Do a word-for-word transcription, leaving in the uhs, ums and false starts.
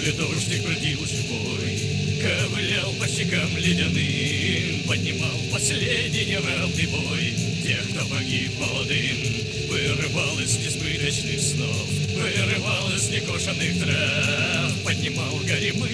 поле дождик бродил живой, ковылял по щекам ледяным, поднимал последний неравный бой тех, кто погиб молодым, вырывал из несбыточных снов, вырывал из некошенных трав, поднимал горемы